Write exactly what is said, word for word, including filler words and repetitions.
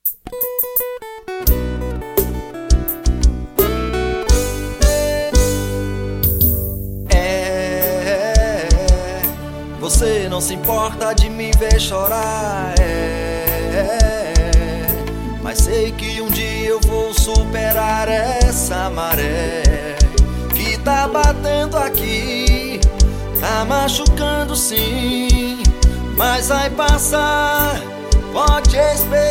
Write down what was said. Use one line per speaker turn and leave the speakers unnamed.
É, você não se importa de me ver chorar, é, mas sei que um dia eu vou superar essa maré que tá batendo aqui, tá machucando sim, mas vai passar, pode esperar.